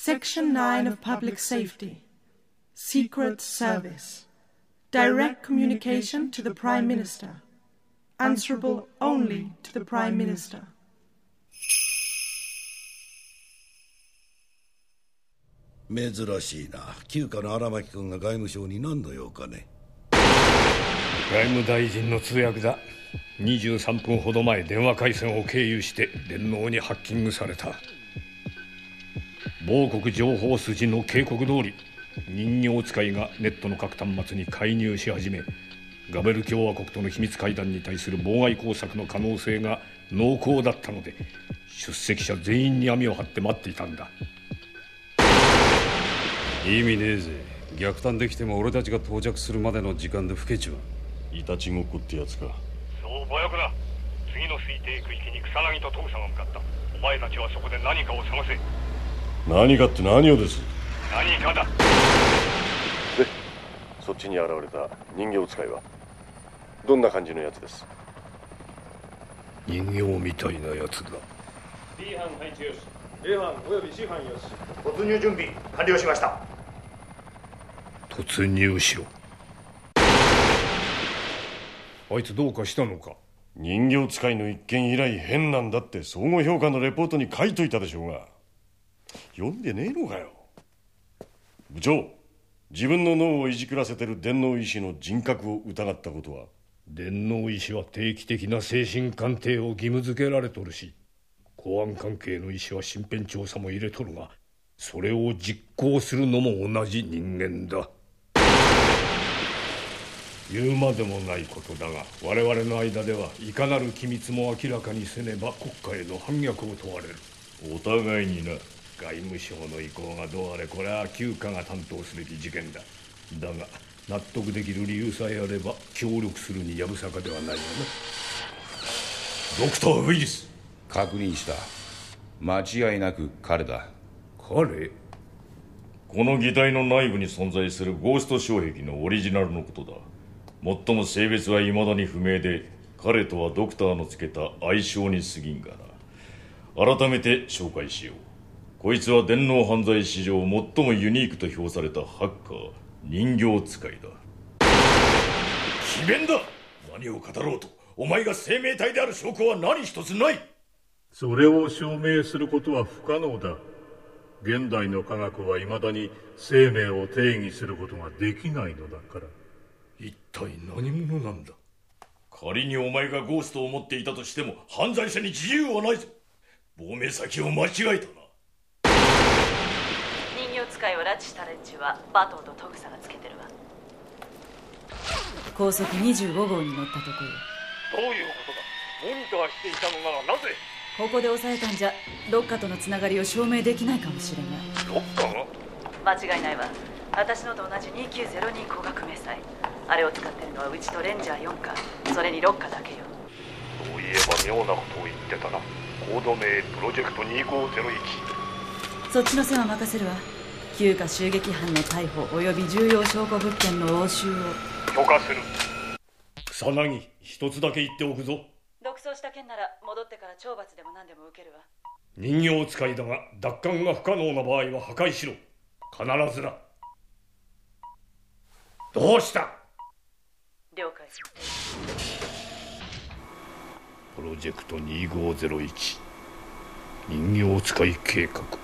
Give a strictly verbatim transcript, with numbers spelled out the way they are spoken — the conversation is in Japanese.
Section nine of Public Safety, Secret Service, direct communication to the Prime Minister, answerable only to the Prime Minister. 珍しいな。旧家の荒牧君が外務省に何の用かね。 外務大臣の通訳だ。にじゅうさんぷんほど前、電話回線を経由して電脳にハッキングされた。某国情報筋の警告通り、人形使いがネットの各端末に介入し始め、ガベル共和国との秘密会談に対する妨害工作の可能性が濃厚だったので、出席者全員に網を張って待っていたんだ。 意味ねえぜ。逆探できても俺たちが到着するまでの時間で不ケチは。 イタチごっこってやつか。 そうぼやくな。次の推定区域に草薙とトグサが向かった。お前たちはそこで何かを探せ。 何かって何をです。 何かだ。 で、そっちに現れた人形使いはどんな感じのやつです。 人形みたいなやつだ。 B 班配置よし、A 班および C 班よし、突入準備完了しました。 突入しろ。あいつどうかしたのか。 人形使いの一件以来変なんだって総合評価のレポートに書いといたでしょうが、読んでねえのかよ。部長、自分の脳をいじくらせてる電脳医師の人格を疑ったことは。 電脳医師は定期的な精神鑑定を義務付けられとるし、公安関係の医師は身辺調査も入れとるが、それを実行するのも同じ人間だ。言うまでもないことだが、我々の間ではいかなる機密も明らかにせねば国家への反逆を問われる。 お互いにな。 外務省の意向がどうあれ、これは旧家が担当すべき事件だ。だが納得できる理由さえあれば協力するにやぶさかではないよな。 ドクター・ウィリス。 確認した。間違いなく彼だ。 彼？ この擬態の内部に存在するゴースト障壁のオリジナルのことだ。もっとも性別は未だに不明で、彼とはドクターのつけた愛称に過ぎんがな。改めて紹介しよう。こいつは電脳犯罪史上最もユニークと評されたハッカー、人形使いだ。 詭弁だ。何を語ろうと、お前が生命体である証拠は何一つない。 それを証明することは不可能だ。現代の科学は未だに生命を定義することができないのだから。 一体何者なんだ。 仮にお前がゴーストを持っていたとしても犯罪者に自由はないぞ。亡命先を間違えたな。 人形使いを拉致した連中はバトーとトグサがつけてるわ。高速にじゅうご号に乗ったところ。 どういうことだ。モニターしていたのならなぜ。 ここで抑えたんじゃロッカとのつながりを証明できないかもしれない。 ロッカが？ 間違いないわ。私のと同じにきゅうゼロに光学迷彩。あれを使ってるのはうちとレンジャーよんか、それにロッカだけよ。 そういえば妙なことを言ってたな。コード名プロジェクトにごゼロいち。 そっちの線は任せるわ。旧家襲撃犯の逮捕および重要証拠物件の押収を許可する。 草薙、一つだけ言っておくぞ。 独走した件なら戻ってから懲罰でも何でも受けるわ。 人形使いだが奪還が不可能な場合は破壊しろ。必ずな。どうした？ 了解。 プロジェクトにごゼロいち、人形使い計画。